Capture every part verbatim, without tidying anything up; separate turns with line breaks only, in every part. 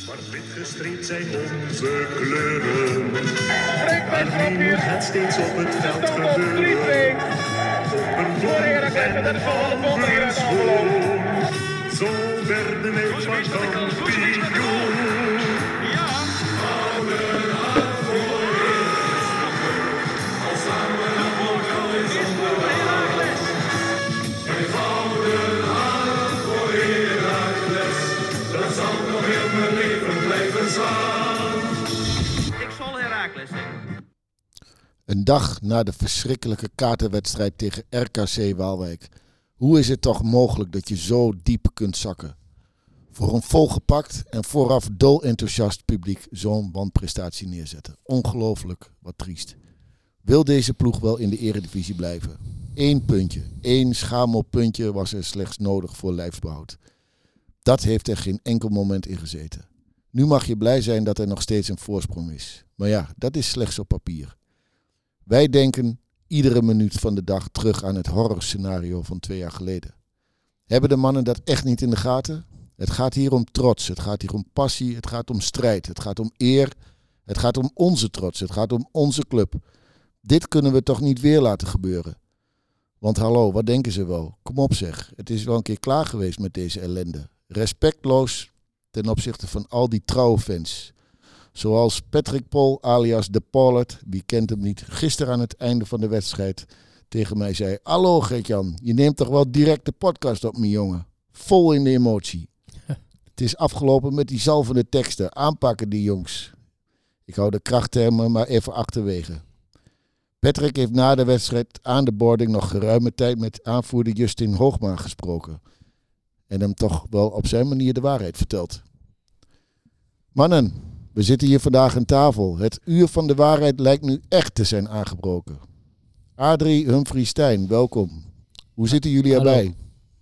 Zwart-wit gestreept zijn onze kleuren. Maar nu moet het steeds op het veld gebeuren. Op een blok en ongeschoon. Zo werden wij van kampioen. Houden aan voor als samen een bokaal is onderweg. Wij houden aan voor Heracles. Dat zal nog heel mijn leven blijven staan.
Ik zal Heracles zijn.
Een dag na de verschrikkelijke kaartenwedstrijd tegen R K C Waalwijk. Hoe is het toch mogelijk dat je zo diep kunt zakken? Voor een volgepakt en vooraf dolenthousiast publiek zo'n wanprestatie neerzetten. Ongelooflijk, wat triest. Wil deze ploeg wel in de eredivisie blijven? Eén puntje, één schamelpuntje was er slechts nodig voor lijfsbehoud. Dat heeft er geen enkel moment in gezeten. Nu mag je blij zijn dat er nog steeds een voorsprong is. Maar ja, dat is slechts op papier. Wij denken iedere minuut van de dag terug aan het horrorscenario van twee jaar geleden. Hebben de mannen dat echt niet in de gaten? Het gaat hier om trots, het gaat hier om passie, het gaat om strijd, het gaat om eer, het gaat om onze trots, het gaat om onze club. Dit kunnen we toch niet weer laten gebeuren? Want hallo, wat denken ze wel? Kom op zeg, het is wel een keer klaar geweest met deze ellende. Respectloos ten opzichte van al die trouwe fans. Zoals Patrick Pol alias De Pollard, wie kent hem niet, gisteren aan het einde van de wedstrijd tegen mij zei: hallo Gert-Jan, je neemt toch wel direct de podcast op, mijn jongen. Vol in de emotie. Het is afgelopen met die zalvende teksten. Aanpakken die jongens. Ik hou de krachttermen maar even achterwege. Patrick heeft na de wedstrijd aan de boarding nog geruime tijd met aanvoerder Justin Hoogma gesproken. En hem toch wel op zijn manier de waarheid verteld. Mannen, we zitten hier vandaag aan tafel. Het uur van de waarheid lijkt nu echt te zijn aangebroken. Adrie, Humphrey, Stijn, welkom. Hoe zitten jullie
Hallo.
erbij?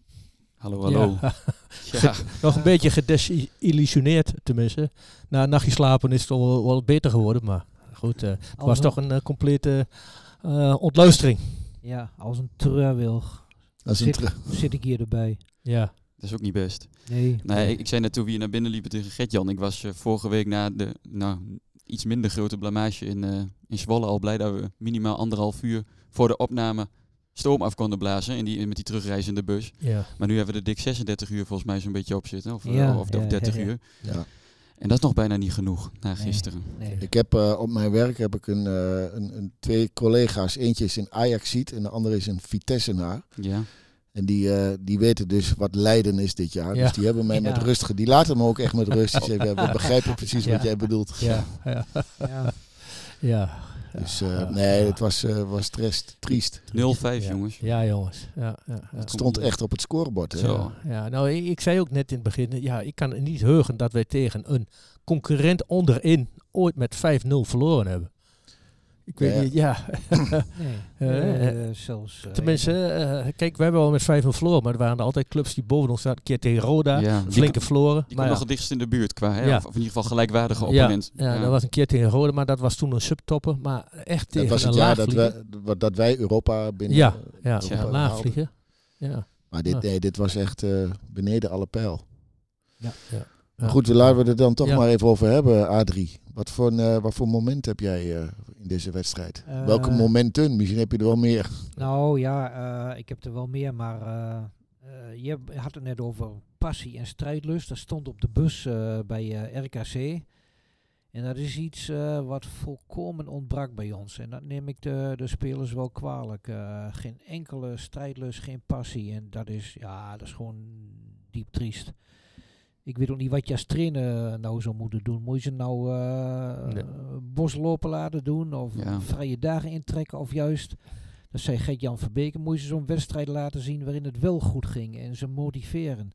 Hallo, hallo.
Ja.
Ja.
Nog een beetje gedesillusioneerd, tenminste. Na een nachtje slapen is het al wel, wel beter geworden, maar goed, uh, het was
een-
toch een uh, complete uh, ontluistering.
Ja, als een treurwilg
Als een
zit,
tre-
zit ik hier erbij.
Ja,
Dat is ook niet best.
Nee.
Nee, ik, ik zei net toen we hier naar binnen liepen tegen Gert-Jan. Ik was uh, vorige week na de nou, iets minder grote blamage in, uh, in Zwolle al blij dat we minimaal anderhalf uur voor de opname stoom af konden blazen in die, met die terugreizende bus.
ja.
Maar nu hebben we er dik zesendertig uur volgens mij zo'n beetje op zitten. Of, uh,
Ja,
of,
ja,
of dertig
ja, ja.
uur.
Ja.
En dat is nog bijna niet genoeg na
Nee.
gisteren.
Nee.
Ik heb uh, op mijn werk heb ik een, uh, een, een twee collega's. Eentje is een Ajaxiet en de andere is een Vitessenaar.
Ja.
En die, uh, die weten dus wat lijden is dit jaar.
Ja.
Dus die hebben mij met
Ja.
rust ge- Die laten me ook echt met rust. Die zeggen, we begrijpen precies
Ja.
wat jij bedoelt.
Ja, ja,
Ja.
ja.
Dus uh,
Ja.
nee,
Ja.
het was, uh, was triest. triest.
nul vijf
Ja.
jongens.
Ja, jongens. Ja, ja, ja.
Het stond echt op het scorebord. Hè?
Zo.
Ja, nou, ik, ik zei ook net in het begin, ja, ik kan niet heugen dat wij tegen een concurrent onderin ooit met vijf nul verloren hebben. Ik weet
Ja.
niet, ja.
Nee.
Eh,
Eh, zelfs, eh,
Tenminste, uh, kijk, we hebben wel met vijf nul verloren, maar er waren er altijd clubs die boven ons zaten. Een keer tegen Roda,
Ja. Die,
flinke verloren.
die
Maar
kwam
ja,
nog het dichtst in de buurt qua, hè?
Ja.
Of, of in ieder geval gelijkwaardige
ja,
opponent.
ja, dat was een keer tegen Roda, maar dat was toen een subtopper. Maar echt
Dat
tegen
was het
een
jaar dat,
laagvlieger.
we, wat- dat wij Europa binnen...
Ja,
uh,
ja,
Europa
ja,
haalden.
laagvliegen. Ja.
Maar dit,
Ja.
nee, dit was echt uh, beneden alle pijl.
Ja.
Ja.
Maar goed, we laten we het er dan toch
Ja.
maar even over hebben, Adrie. Wat voor, uh, wat voor moment heb jij uh, in deze wedstrijd?
Eh,
Welke momenten? Misschien heb je er wel meer.
Nou ja, eh, ik heb er wel meer, maar eh, eh, je had het net over passie en strijdlust. Dat stond op de bus eh, bij eh, R K C. En dat is iets eh, wat volkomen ontbrak bij ons. En dat neem ik de, de spelers wel kwalijk. Eh, geen enkele strijdlust, geen passie. En dat is, ja, dat is gewoon diep triest. Ik weet ook niet wat je als trainer nou zou moeten doen. Moet je ze nou uh,
Nee.
boslopen laten doen? Of
Ja.
vrije dagen intrekken? Of juist, dat zei Gert-Jan Verbeke, moet je ze zo'n wedstrijd laten zien waarin het wel goed ging. En ze motiveren.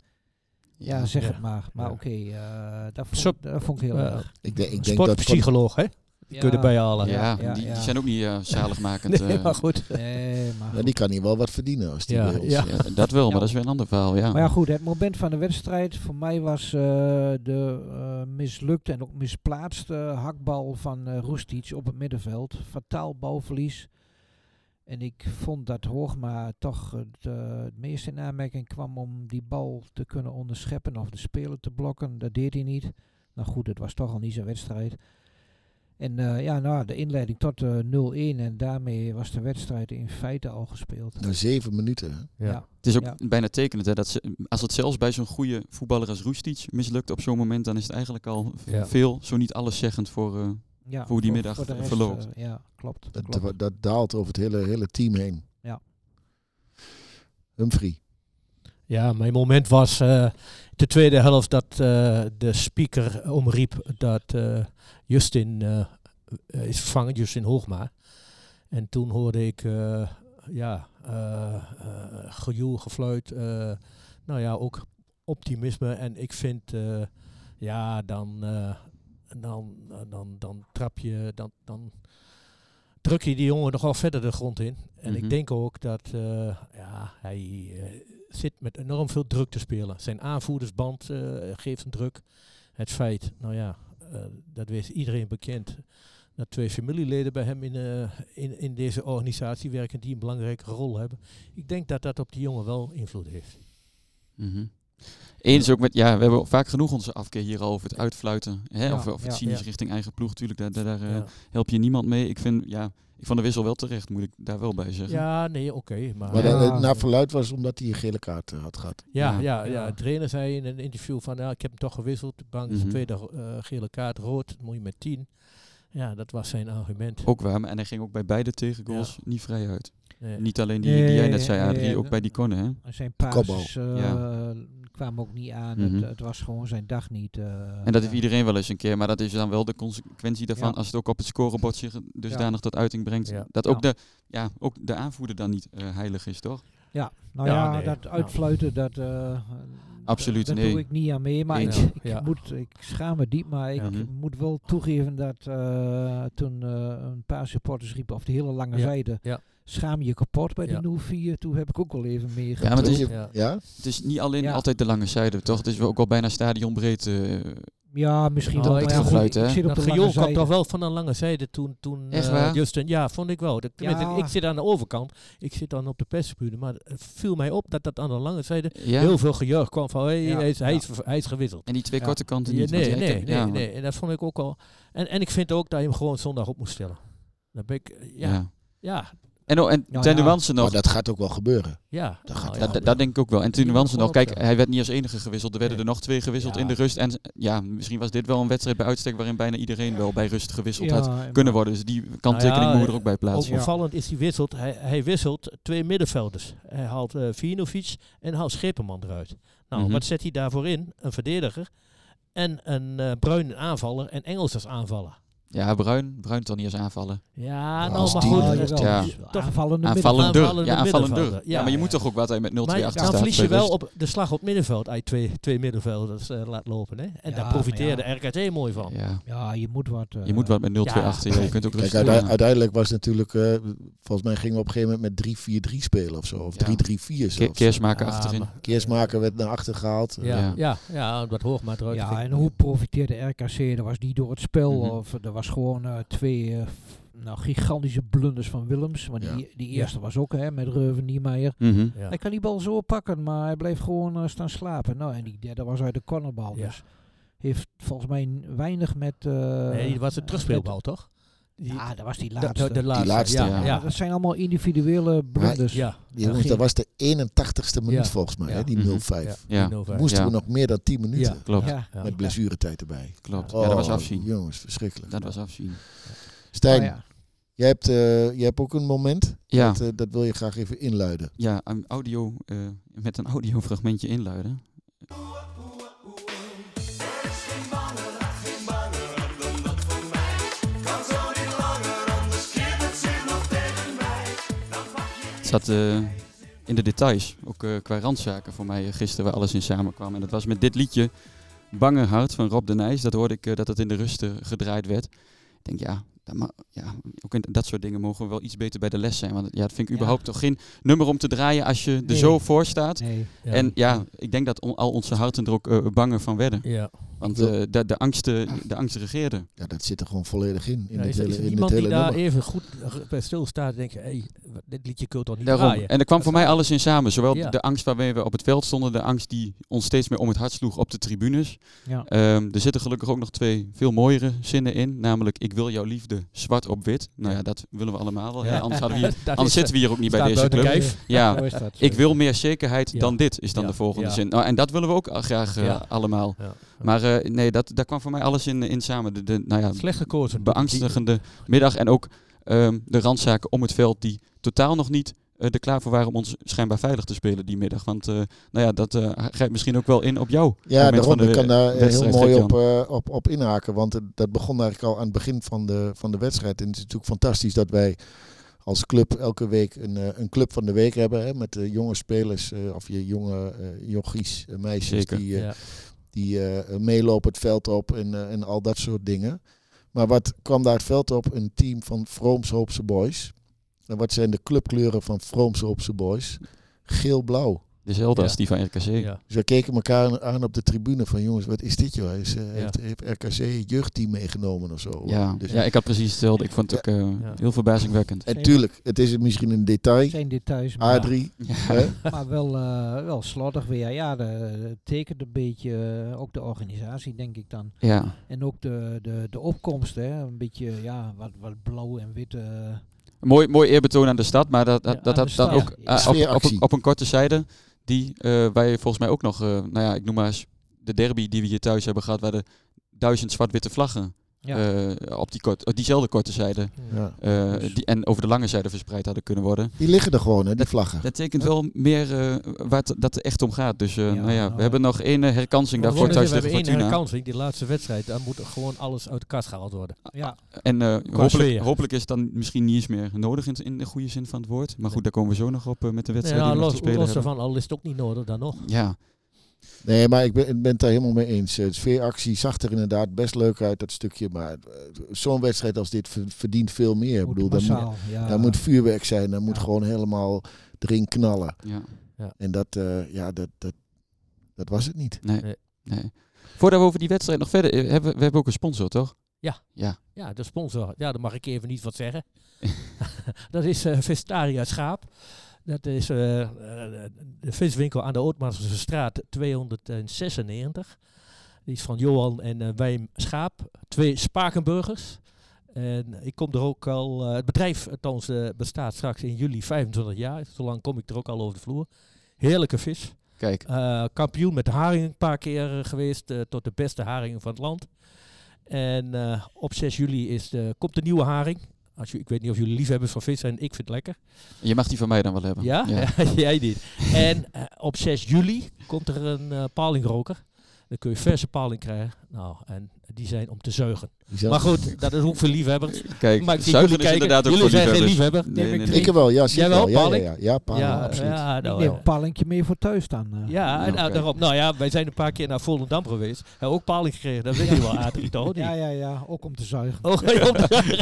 Ja, zeg
Ja.
het maar. Maar
Ja.
oké, uh, dat, vond,
Sup-
dat vond ik heel
Uh,
erg.
Ik, denk- ik denk dat... van-
Sportpsycholoog, hè? Die kun je erbij halen.
Ja,
Ja, ja,
die,
ja.
die zijn ook niet uh, zaligmakend.
Nee,
uh,
maar goed.
Nee, maar,
Ja,
goed.
die kan hier wel wat verdienen als die
Ja,
bij ons.
ja.
ja, dat wel, maar
Ja.
dat is weer een ander verhaal. Ja.
maar ja goed, het moment van de wedstrijd voor mij was uh, de uh, mislukte en ook misplaatste hakbal van uh, Roestic op het middenveld. Fataal balverlies. En ik vond dat Hoogma toch het, uh, het meest in aanmerking kwam om die bal te kunnen onderscheppen of de speler te blokken. Dat deed hij niet. Nou goed, het was toch al niet zijn wedstrijd. En uh, ja, nou, de inleiding tot uh, nul-een en daarmee was de wedstrijd in feite al gespeeld.
Na zeven minuten. Hè?
Ja.
Ja.
Het is ook
Ja.
bijna tekenend, hè, dat ze, als het zelfs bij zo'n goede voetballer als Roestic mislukt op zo'n moment, dan is het eigenlijk al v-
Ja.
veel, zo niet alleszeggend voor... Uh,
Ja,
Voor hoe die middag
de rest,
verloopt.
uh, ja, klopt.
Dat,
klopt.
dat, dat daalt over het hele, hele team heen.
Ja.
Humphrey.
Ja, mijn moment was uh, de tweede helft dat uh, de speaker omriep dat uh, Justin uh, is vervangen, Justin Hoogma. En toen hoorde ik uh, ja, uh, uh, gejoel, gefluit, uh, nou ja, ook optimisme. En ik vind, uh, ja, dan, uh, dan, dan, dan trap je, dan, dan druk je die jongen nogal verder de grond in. En
Mm-hmm.
ik denk ook dat uh, ja, hij uh, zit met enorm veel druk te spelen. Zijn aanvoerdersband uh, geeft een druk. Het feit, nou ja, uh, dat weet iedereen bekend, dat twee familieleden bij hem in, uh, in, in deze organisatie werken die een belangrijke rol hebben. Ik denk dat dat op die jongen wel invloed heeft.
Mm-hmm. Eens ook met, ja, we hebben vaak genoeg onze afkeer hier al over het uitfluiten. Hè?
Ja,
of, of het
ja,
cynisch
ja.
richting eigen ploeg, natuurlijk, daar, daar, daar uh,
Ja,
help je niemand mee. Ik vind, ja, ik vond de wissel wel terecht, moet ik daar wel bij zeggen.
ja nee, oké. Okay, maar
Maar
Ja.
dat, naar verluid was omdat hij een gele kaart uh, had gehad.
ja,
Ja.
ja, ja,
Ja.
de trainer zei in een interview van, ja, ik heb hem toch gewisseld. Bang is
Mhm.
de tweede uh, gele kaart, rood, moet je met tien. Ja, dat was zijn argument.
Ook waar, maar- en hij ging ook bij beide tegengoals niet vrij uit.
Nee.
Niet alleen die,
Nee,
die jij net zei,
nee,
Adrie,
nee,
ook bij die Conne, hè?
En zijn
Kopbal.
passes uh,
Ja.
kwamen ook niet aan.
Mhm.
Het, het was gewoon zijn dag niet. Uh,
En dat
ja.
heeft iedereen wel eens een keer, maar dat is dan wel de consequentie daarvan
Ja.
als het ook op het scorebord zich dusdanig
Ja.
tot uiting brengt.
Ja.
Dat ook,
Ja.
de, ja, ook de aanvoerder dan niet uh, heilig is, toch?
Ja, nou
Ja,
ja,
nee,
dat
ja.
uitfluiten, dat, uh,
Absoluut,
dat
nee.
doe ik niet aan mee. Maar
Eens.
ik, ik,
Ja.
moet, ik schaam me diep, maar ik
Ja.
moet wel toegeven dat uh, toen uh, een paar supporters riepen op de hele lange
Ja.
zijde,
Ja.
schaam je kapot bij
Ja.
die nul vier. Toen heb ik ook wel even meer.
Ja, maar het is-
Toen-
Ja.
ja?
Het is niet alleen
Ja.
altijd de lange zijde, toch? Het is wel ook wel bijna stadionbreed. Uh,
Ja, misschien
Nou,
wel.
ik
maar ja,
vind
goed,
gefluit, hè?
ik zit op
Dat
de lange
gejoel kwam
zijde.
toch wel van een lange zijde toen, toen
Echt
uh,
waar?
Justin, ja, vond ik wel. De, tenminste,
Ja.
ik zit aan de overkant, ik zit dan op de perstribune, maar het viel mij op dat dat aan de lange zijde
ja.
heel veel gejuich kwam van, hey,
Ja.
hij, is, hij,
Ja.
is, hij is gewisseld.
En die twee
Ja.
korte kanten
Ja,
niet. want
nee,
ja, ik
nee,
heb-
nee,
ja,
nee. En dat vond ik ook al. En, en ik vind ook dat je hem gewoon zondag op moest stellen. Dan ben ik, uh, ja, ja,
ja.
ja.
En, oh, en
Nou
ten
ja.
nuance nog,
Maar dat gaat ook wel gebeuren.
ja.
Dat gaat
Nou,
wel.
ja.
dat, dat denk ik ook wel. En ten
Die moet
nuance nog,
gewoon
kijk,
opstellen.
hij werd niet als enige gewisseld. Er werden
Nee.
er nog twee gewisseld
Ja.
in de rust. En ja, misschien was dit wel een wedstrijd bij uitstek waarin bijna iedereen wel bij rust gewisseld
Ja,
had
maar-
kunnen worden. Dus die kanttekening
Nou ja,
moet er ook bij
Ook
plaatsen.
Ja.
opvallend is hij wisselt. Hij, hij wisselt twee middenvelders. Hij haalt uh, Vinovic en haalt Scheperman eruit. Nou,
Mhm.
wat zet hij daarvoor in? Een verdediger en een uh, Bruin aanvaller en Engels als aanvaller.
Ja, Bruin, Bruin toch niet als aanvallen.
Ja, nou,
als
maar
die-
goed.
Ja,
uh,
jawel.
Ja.
Toch aanvallende
Aanvallender.
Aanvallende
Ja, aanvallender.
middenvelder.
Ja,
Ja,
maar je
ja.
moet toch ook wat hij met nul twee
Maar
achter
dan
staat.
verlies je
bij
wel
rust.
op de slag op middenveld uit twee, twee middenvelders uh, laat lopen. Hè? En
Ja,
daar profiteerde
maar
R K T mooi van.
Ja.
Ja, je moet wat. uh,
Je moet wat met nul twee
ja.
achter. Ja, je kunt ook
Kijk,
rustig
uite-
aan.
uiteindelijk was het natuurlijk, uh, volgens mij gingen we op een gegeven moment met drie vier drie spelen of zo. Of
Ja.
drie drie vier
Ke-
zelfs.
Keersmaker
Ja,
achterin.
maar-
Keersmaker werd naar achter gehaald.
Ja,
Ja.
ja. ja, dat hoog maar eruit.
Ja,
ging.
en hoe profiteerde R K C? Er was niet door het spel,
Mhm.
of er was gewoon uh, twee uh, f- nou, gigantische blunders van Willems. Want
Ja.
die, die eerste was ook hè, met Reuven Niemeyer.
Mhm.
Ja.
Hij kan die bal zo pakken, maar hij bleef gewoon uh, staan slapen. Nou, en die derde was uit de cornerbal.
Ja.
Dus heeft volgens mij n- weinig met... uh,
Nee, die was een
uh,
terugspeelbal, toch?
met-
Die-
Ja, dat was die
de,
laatste.
de, de laatste.
laatste,
ja.
ja.
ja.
Ja, dat zijn allemaal individuele blunders.
Ja.
Die jongens,
ging-
dat was de eenentachtigste minuut
Ja.
volgens mij,
Ja.
hè, die
Mhm.
nul vijf.
Ja.
nul vijf.
Moesten
Ja.
we nog meer dan tien minuten.
Ja.
Klopt.
Ja.
Ja.
Met blessuretijd erbij.
Klopt.
Oh,
Ja, dat was afzien.
Jongens, verschrikkelijk.
Dat was afzien.
Stijn,
Oh, ja.
jij, hebt, uh, jij hebt ook een moment.
Ja.
Dat, uh, dat wil je graag even inluiden.
Ja, een audio, uh, met een audiofragmentje inluiden. Het zat uh, in de details, ook uh, qua randzaken voor mij uh, gisteren waar alles in samenkwam. En dat was met dit liedje, Bange Hart van Rob de Nijs. Dat hoorde ik uh, dat het in de rust uh, gedraaid werd. Ik denk ja, dat, ma- ja, ook in dat soort dingen mogen we wel iets beter bij de les zijn. Want ja, dat vind ik
Ja.
überhaupt toch geen nummer om te draaien als je er
Nee.
zo voor staat.
Nee.
Ja.
En ja, ik denk dat on- al onze harten er ook uh, banger van werden.
Ja.
Want
Ik wil-
uh, de, de, angst, uh, de angst regeerde.
Ja, dat zit er gewoon volledig in. In
Ja,
het
is, er-
hele,
is er
in het
iemand
hele
die daar
nummer.
even goed r- bij stilstaat en denkt, hey, dit liedje kun je toch niet
Daarom.
draaien?
En er kwam
Dat
voor
is-
mij alles in samen. Zowel
Ja.
de angst waarmee we op het veld stonden, de angst die ons steeds meer om het hart sloeg op de tribunes.
Ja.
Um, er zitten gelukkig ook nog twee veel mooiere zinnen in. Namelijk, ik wil jouw liefde zwart op wit. Nou ja, dat willen we allemaal wel.
Ja.
Hè? Anders, hadden we hier,
Dat
anders
is,
zitten we hier ook niet bij
staat
deze
buiten
club.
kijf.
Ja,
Zo is dat.
ik wil meer zekerheid
Ja.
dan dit, is dan
Ja.
de volgende
Ja.
zin. Nou, en dat willen we ook uh, graag uh,
Ja.
allemaal.
Ja.
Maar uh, nee, dat, daar kwam voor mij alles in, in samen. De, de, nou ja,
Slecht gekozen.
beangstigende middag. En ook um, de randzaken om het veld die totaal nog niet uh, er klaar voor waren om ons schijnbaar veilig te spelen die middag. Want uh, nou ja, dat uh, grijpt misschien ook wel in op jou.
Ja,
moment
daarom.
van de
Ik kan daar eh, heel
wedstrijd,
mooi
Gert-Jan.
op, uh, op, op inhaken. Want het, dat begon eigenlijk al aan het begin van de, van de wedstrijd. En het is natuurlijk fantastisch dat wij als club elke week een, uh, een club van de week hebben. Hè, met uh, jonge spelers uh, of je jonge uh, jochies, uh, meisjes
Zeker.
die, uh,
Ja.
die uh, meelopen het veld op en, uh, en al dat soort dingen. Maar wat kwam daar het veld op? Een team van Vrooms Hoopse Boys. En wat zijn de clubkleuren van Vrooms Hoopse Boys? Geel-blauw.
Dezelfde
Ja.
als die van R K C.
Ja.
Dus we keken elkaar aan op de tribune van jongens, wat is dit joh? Is, uh,
Ja.
heeft, heeft R K C het jeugdteam meegenomen of zo?
Ja,
Dus,
ja, ik had precies hetzelfde. Ik vond het ook uh,
Ja.
heel verbazingwekkend.
en tuurlijk, het is misschien een detail.
Zijn details, maar,
Adrie,
Ja.
hè?
maar wel, uh, wel slordig weer. Ja, de, de tekent een beetje uh, ook de organisatie, denk ik dan.
Ja.
En ook de, de, de opkomst, hè. Een beetje, ja, wat, wat blauw en wit. Uh,
Mooi, mooi eerbetoon aan de stad, maar dat, dat,
Ja,
dat
aan
had
de
dan
stad.
ook
Ja.
uh, op, op,
Sfeeractie.
een, op een korte zijde, die uh, wij volgens mij ook nog, uh, nou ja, ik noem maar eens de derby die we hier thuis hebben gehad, waar de duizend zwart-witte vlaggen
ja.
uh, op die kort, op diezelfde korte zijde
Ja.
uh, die, en over de lange zijde verspreid hadden kunnen worden.
Die liggen er gewoon, hè, die vlaggen.
Dat betekent wel meer uh, waar het, dat er echt om gaat. Dus uh,
Ja,
nou ja,
nou,
we hebben nog één uh, herkansing
We
daarvoor thuis
hebben
tegen
één
Fortuna.
herkansing, die laatste wedstrijd. Daar moet gewoon alles uit de kast gehaald worden.
ja.
En uh,
Qua
hopelijk,
sfeer.
hopelijk is het dan misschien niet eens meer nodig in, in de goede zin van het woord. Maar goed, daar komen we zo nog op uh, met de wedstrijd
Ja,
die we nog
los,
te spelen
los
hebben.
daarvan, al is het ook niet nodig dan nog.
Ja,
Nee, maar ik ben, ik ben het daar helemaal mee eens. De sfeeractie zag er inderdaad best leuk uit, dat stukje. Maar uh, zo'n wedstrijd als dit ver- verdient veel meer. Ik
Moet
bedoel, daar moet,
massaal, ja.
daar moet vuurwerk zijn. Daar moet
Ja.
gewoon helemaal erin knallen.
ja.
En dat, uh, ja, dat, dat, dat was het niet.
Nee,
Nee.
nee. Voordat we over die wedstrijd nog verder, eh, hebben we hebben ook een sponsor, toch?
Ja.
Ja.
Ja, de sponsor. Ja, daar mag ik even niet wat zeggen. Dat is uh, Vestaria Schaap. Dat is uh, uh, de viswinkel aan de Ootmaarse straat tweehonderdzesennegentig. Die is van Johan en uh, Wim Schaap. Twee Spakenburgers. En ik kom er ook al... Uh, het bedrijf althans, uh, bestaat straks in juli vijfentwintig jaar. Zolang kom ik er ook al over de vloer. Heerlijke vis.
Kijk,
Uh, kampioen met de haring een paar keer uh, geweest. Uh, tot de beste haringen van het land. En uh, op zes juli is de, komt de nieuwe haring. Als je, ik weet niet of jullie liefhebbers van vis zijn. Ik vind het lekker.
je mag die van mij dan wel hebben.
Ja? Jij niet. En uh, op zes juli komt er een uh, palingroker. Dan kun je verse paling krijgen. Nou, en die zijn om te zuigen.
Die zelf-
Maar goed, dat is ook voor liefhebbers.
Kijk,
Maar ik zie
zuigen
jullie
is
kijken.
inderdaad ook
Jullie
voor
zijn geen
liefhebbers.
liefhebber.
Nee, nee,
Ik
nee.
wel, ja, zeker
Jij wel,
wel. Ja, ja,
paling?
ja, ja, paling,
Ja,
absoluut.
ja,
Ik
nou,
neem
ja.
een palentje mee voor thuis dan. uh.
Ja, en,
Nou,
nou,
kijk.
daarop, nou ja, wij zijn een paar keer naar Volendam geweest. Hebben ook paling gekregen. Dat weet je wel, Adrie, toch? Niet?
Ja, ja, ja. Ook om te zuigen.
Oh, Johan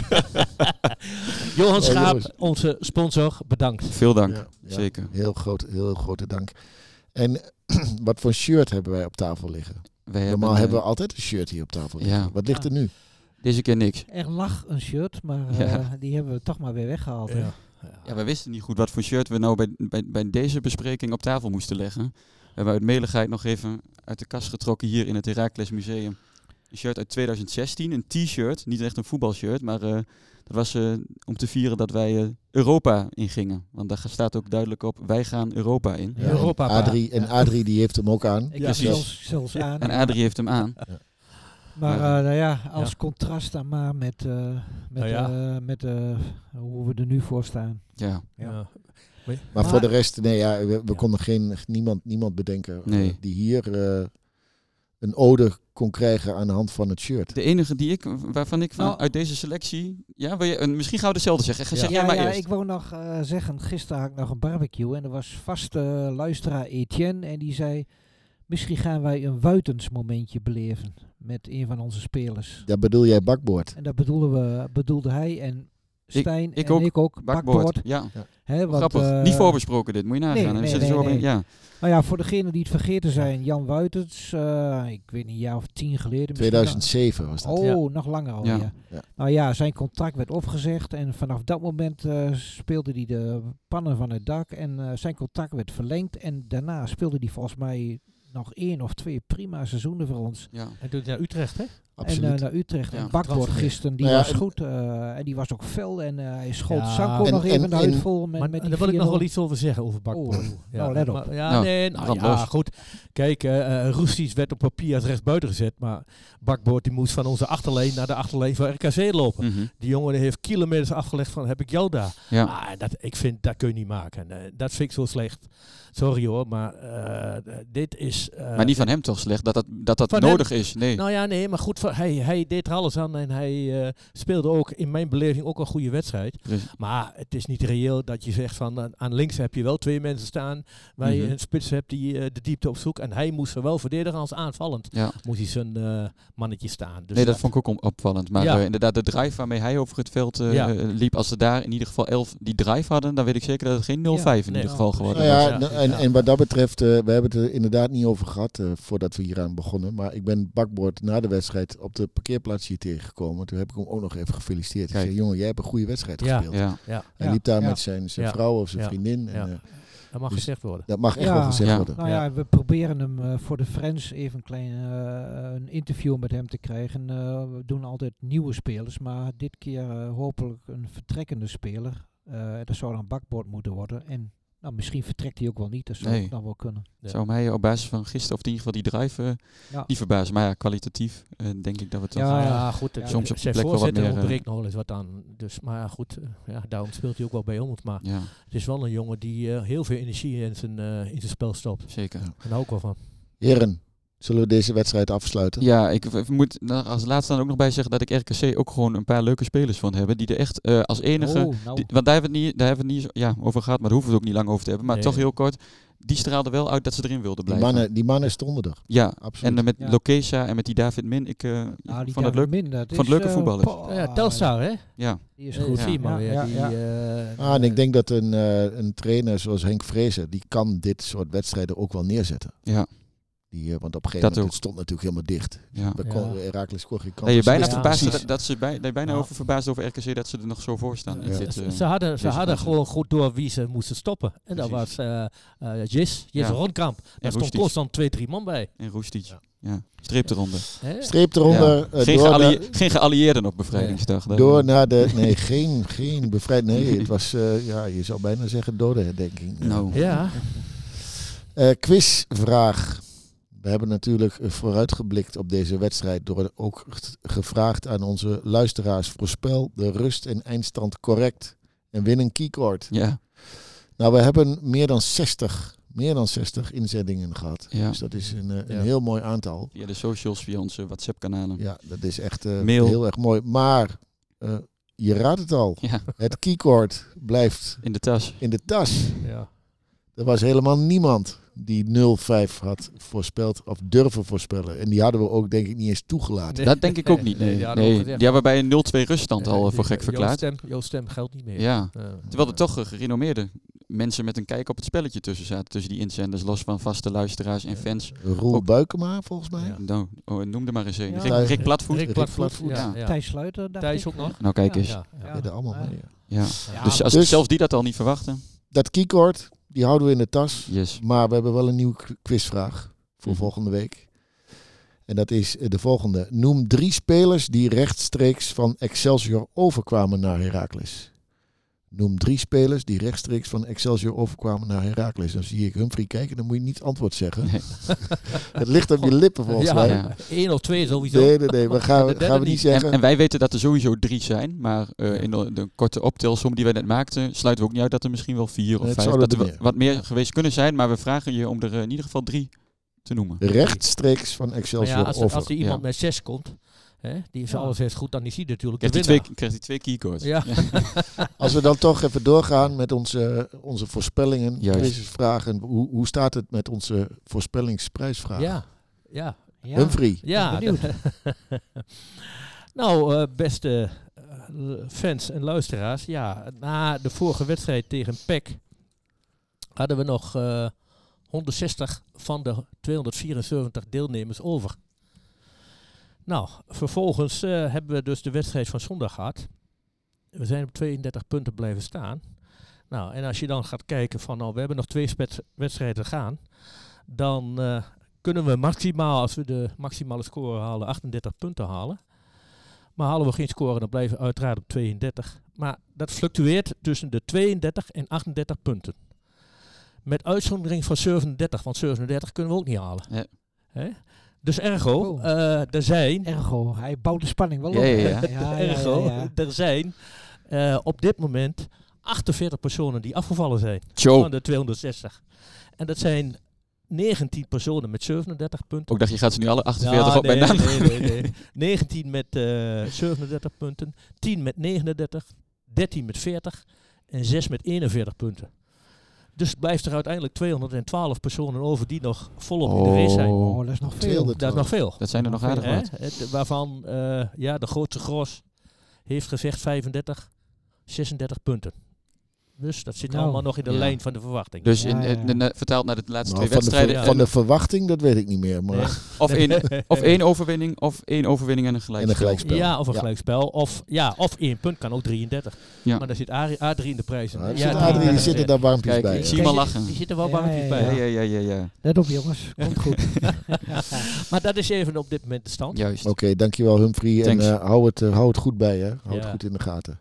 Oh,
Schaap,
jongens.
onze sponsor, bedankt.
Veel dank,
Ja, ja.
zeker.
Heel, groot, heel grote dank. En wat voor shirt hebben wij op tafel liggen?
Wij
Normaal
eh,
hebben we altijd een shirt hier op tafel liggen.
ja.
Wat ligt er nu?
deze keer niks.
Er lag een shirt, maar uh,
Ja.
die hebben we toch maar weer weggehaald. hè.
Ja.
Ja, we wisten niet goed wat voor shirt we nou bij, bij, bij deze bespreking op tafel moesten leggen. We hebben uit meligheid nog even uit de kast getrokken hier in het Heracles Museum. Een shirt uit twintig zestien, een t-shirt, niet echt een voetbalshirt, maar uh, dat was uh, om te vieren dat wij uh, Europa ingingen. Want daar staat ook duidelijk op, wij gaan Europa in.
Ja. Europa,
en Adrie, en
ja.
Adrie die heeft hem ook aan.
Ik
Ja,
heb
precies.
zelfs, zelfs aan.
En Adrie heeft hem aan.
Maar
Maar,
uh, nou ja, als
ja.
contrast dan maar met, uh, met,
Nou ja.
uh, met uh, hoe we er nu voor staan.
Ja,
Ja.
Maar,
Maar-
voor de rest, nee, ja, we, we
Ja.
konden geen, niemand, niemand bedenken uh,
Nee.
die hier uh, een ode kon krijgen aan de hand van het shirt.
de enige die ik, waarvan ik van,
Nou.
uit deze selectie... Ja, wil je, uh, misschien gaan we hetzelfde zeggen. Zeg
Ja.
jij maar
ja,
eerst.
ik wou nog uh, zeggen, gisteren had ik nog een barbecue en er was vaste luisteraar Etienne en die zei, Misschien gaan wij een Wuitens momentje beleven met een van onze spelers.
Daar bedoel jij bakboord.
En dat bedoelen we, bedoelde hij en Stijn
ik
en
ook.
ik ook.
Bakboord.
Bakboord.
Ja,
Hè, want,
grappig.
eh,
Niet voorbesproken dit, moet je nagaan.
nee,
We
nee,
zitten
nee,
zo op-
nee.
Ja.
Nou ja, voor degenen die het vergeten zijn, Jan Wuitens, uh, ik weet niet, een jaar of tien geleden. misschien
tweeduizend zeven was dat.
Oh,
Ja.
nog langer alweer.
Ja.
Ja.
Nou ja, zijn contract werd opgezegd en vanaf dat moment uh, speelde hij de pannen van het dak en uh, zijn contract werd verlengd en daarna speelde hij volgens mij nog één of twee prima seizoenen voor ons.
Ja.
Hij doet naar Utrecht, hè?
Absoluut.
En uh, naar Utrecht.
Ja.
En Bakboord
Transfer.
gisteren, die
Nou ja,
was
en-
goed. Uh, en die was ook fel en uh, hij schoot
Ja,
Sanko
en-
nog
en-
even de huid
en-
vol met,
Maar
met die
daar wil ik nog
vier nul.
wel iets over zeggen, over Bakboord.
Oh, nou, let op.
Maar, ja,
Nou,
nee, nou,
brand
ja,
los.
goed. Kijk, uh, uh, Roesties werd op papier als rechtsbuiten gezet, maar Bakboord die moest van onze achterlijn naar de achterlijn van R K C lopen.
Mhm.
Die jongen die heeft kilometers afgelegd van, heb ik jou daar?
Ja.
Maar dat, ik vind, dat kun je niet maken. Uh, dat vind ik zo slecht. Sorry hoor, maar uh, dit is... Uh,
Maar niet van hem toch slecht, dat dat, dat, dat
Van
nodig is. Nee.
Nou ja, nee, maar goed, voor- hij, hij deed er alles aan en hij uh, speelde ook in mijn beleving ook een goede wedstrijd.
Precies.
Maar het is niet reëel dat je zegt van aan, aan links heb je wel twee mensen staan waar je
Mhm.
een spits hebt die uh, de diepte opzoekt. En hij moest zowel verdedigen als aanvallend.
Ja.
Moest hij zijn uh, mannetje staan. Dus
Nee, dat vond ik ook om- opvallend. Maar
Ja.
uh, inderdaad, de drive waarmee hij over het veld uh,
Ja.
uh, liep, als ze daar in ieder geval elf die drive hadden, dan weet ik zeker dat het geen nul vijf in
nee.
ieder geval
Ja,
geworden
Nou
was.
ja,
Ja.
n- en,
Ja.
en wat dat betreft, uh, we hebben het er inderdaad niet over gehad uh, voordat we hier aan begonnen. Maar ik ben Bakboord na de wedstrijd op de parkeerplaats hier tegengekomen. Toen heb ik hem ook nog even gefeliciteerd. Ik
Kijk.
zei, jongen, jij hebt een goede wedstrijd
Ja.
gespeeld.
Ja.
Ja,
Hij
Ja,
liep daar
ja.
met zijn, zijn
Ja.
vrouw of zijn
Ja.
vriendin. En,
Ja.
uh,
dat mag
Dus-
gezegd worden.
dat mag echt
Ja.
wel gezegd
Ja.
worden.
Nou ja, we proberen hem uh, voor de Friends even een klein uh, een interview met hem te krijgen. Uh, we doen altijd nieuwe spelers, maar dit keer uh, hopelijk een vertrekkende speler. Uh, dat zou dan Bakboord moeten worden. En nou, misschien vertrekt hij ook wel niet, dat zou
Nee.
ook nog wel kunnen.
Ja.
Zou mij op basis van gisteren, of in ieder geval die drive, uh,
Ja.
niet verbazen. Maar ja, kwalitatief uh, denk ik dat we toch...
Ja,
Nou ja, goed.
ja.
Ja.
Soms op
zijn
plek wel wat
voorzitter
meer, uh,
ontbreekt nog wel eens wat aan. Dus, maar ja, goed. uh, ja, daarom speelt hij ook wel bij ons. Maar
Ja,
het is wel een jongen die uh, heel veel energie in zijn, uh, in zijn spel stopt.
zeker.
Ja.
En daar hou ik wel van.
Heren, zullen we deze wedstrijd afsluiten?
Ja, ik v- moet er als laatste dan ook nog bij zeggen dat ik R K C ook gewoon een paar leuke spelers van hebben. Die er echt uh, als enige...
Oh, nou,
Die- want daar hebben we het niet, daar hebben we het niet zo- ja, over gehad, maar daar hoeven we het ook niet lang over te hebben. Maar
Nee.
toch heel kort, die straalde wel uit dat ze erin wilden
Die
blijven.
mannen, die mannen stonden er.
Ja,
Absoluut.
en uh, met
Ja.
Lokesa en met die David Min, ik uh,
nou, die
vond het leuk.
David Min, dat
vond het
is,
leuke
uh,
voetballers.
poh,
ja, Telstar, hè?
Ja,
Die is
Eh,
goed.
zie je maar weer.
Ja,
die,
ja.
uh,
Ah, en ik denk dat een, uh, een trainer zoals Henk Vrezen, die kan dit soort wedstrijden ook wel neerzetten.
ja,
Die, uh, want op een gegeven
Dat
moment
ook.
het stond natuurlijk helemaal dicht.
ja.
We
Ja.
kon, Heracles kon geen kans.
Nee, je bijna
Ja,
verbaasd
precies.
dat, dat ze bij, dat je bijna
Ja.
over verbaasd over R K C dat ze er nog zo voor staan. in
Ja.
dit,
ze,
uh,
ze hadden, ze
deze
hadden
fase.
gewoon goed door wie ze moesten stoppen. En dat
Precies.
was uh, uh, Jis, Jis
Ja.
Rondkamp. Daar stond
Roestic.
constant twee, drie man bij.
En Roestic.
Ja.
Ja. Streep eronder.
Hè?
Streep eronder.
Ja.
uh,
Geen,
door,
geallie-
naar,
geen geallieerden op bevrijdingsdag. Dat-
door naar de... Nee, geen, geen bevrijd. Nee, het was... Uh, ja, je zou bijna zeggen dodenherdenking.
Nou,
Ja.
Uh, quizvraag. We hebben natuurlijk uh, vooruitgeblikt op deze wedstrijd door ook g- gevraagd aan onze luisteraars: voorspel de rust- en eindstand correct en win een keycord.
ja.
Nou, we hebben meer dan zestig, meer dan zestig inzendingen gehad.
Ja.
Dus dat is een, uh, een
Ja.
heel mooi aantal.
Via de socials, via onze WhatsApp-kanalen.
Ja, dat is echt uh,
Mail.
heel erg mooi. Maar uh, je raadt het al.
Ja,
Het keycord blijft
in de tas.
in de tas.
Ja.
Er was helemaal niemand die nul vijf had voorspeld of durven voorspellen. En die hadden we ook denk ik niet eens toegelaten.
Nee.
Dat denk ik ook niet. Nee,
Nee, die hadden
nee.
we
Die
ook gezegd.
hebben bij een nul twee ruststand al uh,
Die-
voor gek
jouw
verklaard.
Stem, jouw stem geldt niet meer.
Ja,
Uh,
terwijl er toch uh, gerenommeerde mensen met een kijk op het spelletje tussen zaten. Tussen die inzenders, los van vaste luisteraars en fans.
Roel
Ook-
Buikema volgens mij.
Ja.
Nou, oh, noem er maar eens een.
Ja.
Rick, Rick Platvoet.
Rick
Rick
Platvoet.
Platvoet.
Ja,
Ja.
ja.
Thijs Sluiter, dacht
Thijs
ik.
ook nog.
Nou, kijk
Ja.
eens.
Ja,
Ja.
ja.
Ja, de allemaal
Ja.
mee, ja.
Ja.
Ja,
Dus als
Dus-
zelfs die dat al niet verwachten.
Dat keycord, die houden we in de tas.
Yes.
Maar we hebben wel een nieuwe k- quizvraag voor
Mhm.
volgende week. En dat is eh, de volgende. Noem drie spelers die rechtstreeks van Excelsior overkwamen naar Heracles. Noem drie spelers die rechtstreeks van Excelsior overkwamen naar Heracles. Dan zie ik Humphrey kijken, dan moet je niet antwoord zeggen.
Nee.
Het ligt op je lippen volgens
Ja,
mij.
Ja.
één of twee sowieso.
Nee, nee, nee. We gaan,
De derde
gaan we niet
niet.
zeggen.
En, en wij weten dat er sowieso drie zijn. Maar uh, in de, de korte optelsom die wij net maakten, sluiten we ook niet uit dat er misschien wel vier of
Nee, het
vijf.
zouden
Dat er
er
wa-
meer.
wat meer geweest kunnen zijn. Maar we vragen je om er uh, in ieder geval drie te noemen.
Rechtstreeks van
Maar
Excelsior
ja, als, er-
over.
als er iemand
Ja.
met zes komt, Hè? Die is
Ja.
alles is goed, dan is hij natuurlijk
Krijgt
de
hij twee,
winnaar.
krijgt hij twee keycords.
Ja.
Als we dan toch even doorgaan met onze, onze voorspellingen,
Juist.
quizvragen. Hoe, hoe staat het met onze voorspellingsprijsvraag?
Ja, ja,
Ja.
Humphrey.
ja.
benieuwd.
Nou, eh, beste eh, fans en luisteraars. Ja, na de vorige wedstrijd tegen P E C hadden we nog eh, honderdzestig van de tweehonderdvierenzeventig deelnemers over. Nou, vervolgens eh, hebben we dus de wedstrijd van zondag gehad. We zijn op tweeëndertig punten blijven staan. Nou, en als je dan gaat kijken van, nou, we hebben nog twee spets- wedstrijden te gaan. Dan eh, kunnen we maximaal, als we de maximale score halen, achtendertig punten halen. Maar halen we geen score, dan blijven we uiteraard op tweeëndertig. Maar dat fluctueert tussen de tweeëndertig en achtendertig punten. Met uitzondering van zevenendertig, want zevenendertig kunnen we ook niet halen.
Ja.
Hè? Dus ergo,
Oh.
eh, er zijn...
Ergo, hij bouwt de spanning wel
Ja,
op.
ja,
hè?
ja.
ja, ja,
ergo,
ja, ja.
er zijn eh, op dit moment achtenveertig personen die afgevallen zijn
Tjo.
van de tweehonderdzestig. En dat zijn negentien personen met zevenendertig punten.
Ook dacht je gaat ze nu alle achtenveertig
Ja,
op bij
nee,
naam.
nee, nee, nee. negentien met eh, zevenendertig punten, tien met negenendertig, dertien met veertig en zes met eenenveertig punten. Dus blijft er uiteindelijk tweehonderdtwaalf personen over die nog volop in de race zijn.
Oh.
Oh, dat is nog veel.
tweehonderd.
Dat is nog veel.
Dat zijn er nog aardig
Hè?
wat.
Het- waarvan eh, ja, de grootste gros heeft gezegd vijfendertig, zesendertig punten. Dus dat zit
Nou,
allemaal nog in de
ja.
lijn van de verwachting.
Dus
Ja,
in,
ja,
eh,
ja.
na- vertaald naar de laatste
Nou,
twee
van, de,
wedstrijden.
ver- van
en-
de verwachting, dat weet ik niet meer. Maar
Nee.
of, één, of één overwinning, of één overwinning en een
en
gelijkspel.
een gelijkspel.
Ja, of een
Ja.
gelijkspel. Of, ja, of één punt kan ook drieëntertig.
Ja.
Maar daar zit Adrie, Adrie in de prijzen.
Ja,
Ja,
zit Adrie,
drieëntertig,
die zitten
eh,
daar warmpjes
Kijk,
bij.
ik
hè.
zie hem al
Kijk,
lachen.
Die zitten wel
Ja,
warmpjes
ja,
bij.
Ja,
hè.
ja, ja, ja, ja.
Let op jongens, komt goed.
Maar dat is even op dit moment de stand.
Juist.
Oké, dankjewel Humphrey. En
Thanks.
eh, hou, het, eh, hou het goed bij, hè. Hou het
Ja.
goed in de gaten.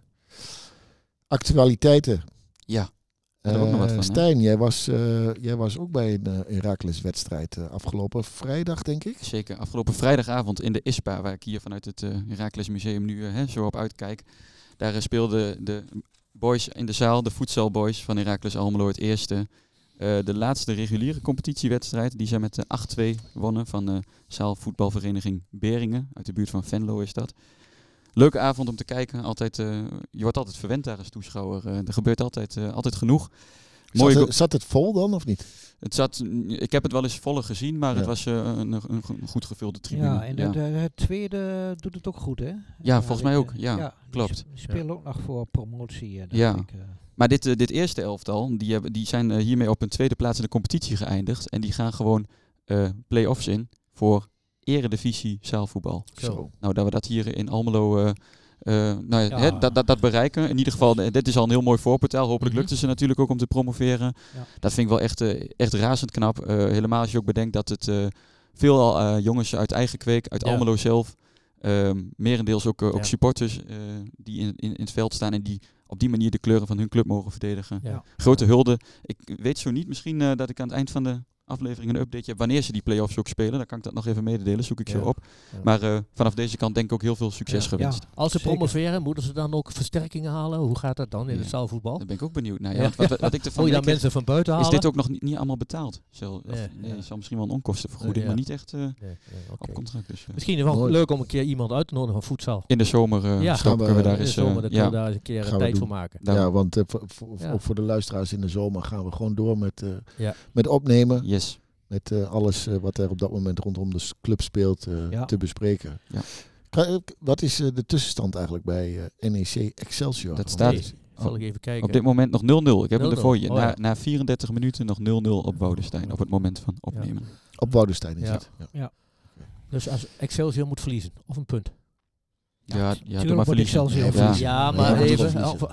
Actualiteiten.
Ja. Daar ook nog wat
Eh,
van, hè?
Stijn, jij was, eh, jij was ook bij een uh, Heracles-wedstrijd eh, afgelopen vrijdag, denk ik.
Zeker. Afgelopen vrijdagavond in de I S P A, waar ik hier vanuit het uh, Heracles Museum nu uh, hè, zo op uitkijk. Daar uh, speelden de boys in de zaal, de futsalboys van Heracles Almelo, het eerste. Uh, de laatste reguliere competitiewedstrijd. Die zijn met uh, acht twee wonnen van de uh, zaalvoetbalvereniging Beringen. Uit de buurt van Venlo is dat. Leuke avond om te kijken. Altijd, uh, je wordt altijd verwend daar als toeschouwer. Uh, er gebeurt altijd, uh, altijd genoeg. Mooie
Zat,
go-
het, zat het vol dan, of niet?
het zat, ik heb het wel eens voller gezien, maar
Ja.
het was uh, een, een, een goed gevulde tribune.
Ja, en
ja.
Het, uh, het tweede doet het ook goed, hè?
Ja, volgens mij
ik,
ook.
uh,
Ja,
die
klopt.
sp- Die spelen ook nog voor promotie. Uh, denk
Ja.
ik, uh.
Maar dit, uh, dit eerste elftal, die, hebben, die zijn uh, hiermee op een tweede plaats in de competitie geëindigd. En die gaan gewoon uh, play-offs in voor eredivisie zaalvoetbal.
Zo.
Nou, dat we dat hier in Almelo... Uh, Uh, nou ja,
Ja.
hè, dat, dat, dat bereiken. In ieder geval, uh, dit is al een heel mooi voorportaal. Hopelijk
Mhm.
lukt het ze natuurlijk ook om te promoveren.
Ja.
Dat vind ik wel echt, uh, echt razend knap. Uh, helemaal als je ook bedenkt dat het uh, veel uh, jongens uit eigen kweek, uit
Ja.
Almelo zelf, um, merendeels ook, uh, ook
Ja.
supporters uh, die in, in, in het veld staan en die op die manier de kleuren van hun club mogen verdedigen.
Ja.
Grote hulde. Ik weet zo niet, misschien uh, dat ik aan het eind van de aflevering een update heb wanneer ze die play-offs ook spelen. Dan kan ik dat nog even mededelen, zoek ik
Ja.
zo op.
Ja.
Maar uh, vanaf deze kant denk ik ook heel veel succes
Ja.
gewenst.
Als ze
Zeker.
promoveren, moeten ze dan ook versterkingen halen? Hoe gaat dat dan in
Ja.
het zaalvoetbal?
Daar ben ik ook benieuwd naar. Ja,
Ja.
want wat, wat ik ervan
Moet je dan
denk,
mensen van buiten
is
halen?
dit ook nog niet, niet allemaal betaald? Zo, of,
Nee,
nee,
ja.
het zal misschien wel een onkostenvergoeding,
Nee, ja.
maar niet echt uh,
Nee, nee, oké.
op contract. Dus, uh,
Misschien is het wel
Mooi.
leuk om een keer iemand uit te nodigen van voedsel.
in de zomer uh,
Ja.
Stok,
Gaan we-
kunnen we daar
In de
eens...
zomer,
uh,
dan
ja,
kunnen we daar eens een keer
Gaan
een
we
tijd
doen.
voor maken.
daarom.
Ja, want uh, voor, voor,
Ja.
ook voor de luisteraars in de zomer gaan we gewoon door met, uh,
Ja.
met opnemen.
Yes.
Met uh, alles uh, wat er op dat moment rondom de s- club speelt uh,
Ja.
te bespreken.
Ja.
Kan- uh, wat is uh, de tussenstand eigenlijk bij uh, N E C Excelsior?
Dat
Want
staat-
is-
Zal ik even kijken.
Op dit moment nog nul nul. Ik heb hem
nul
er
nul.
voor je.
Oh,
na,
ja.
na vierendertig minuten nog nul nul op Woudenstein. Op het moment van opnemen.
Op Woudenstein is
Ja.
het. Ja.
Dus als Excelsior moet verliezen, of een punt.
Ja, ja,
tuurlijk
doe maar
moet
verliezen.
Excelsior
Ja.
verliezen.
Ja,
Ja,
maar
moet
even.
wel
Of,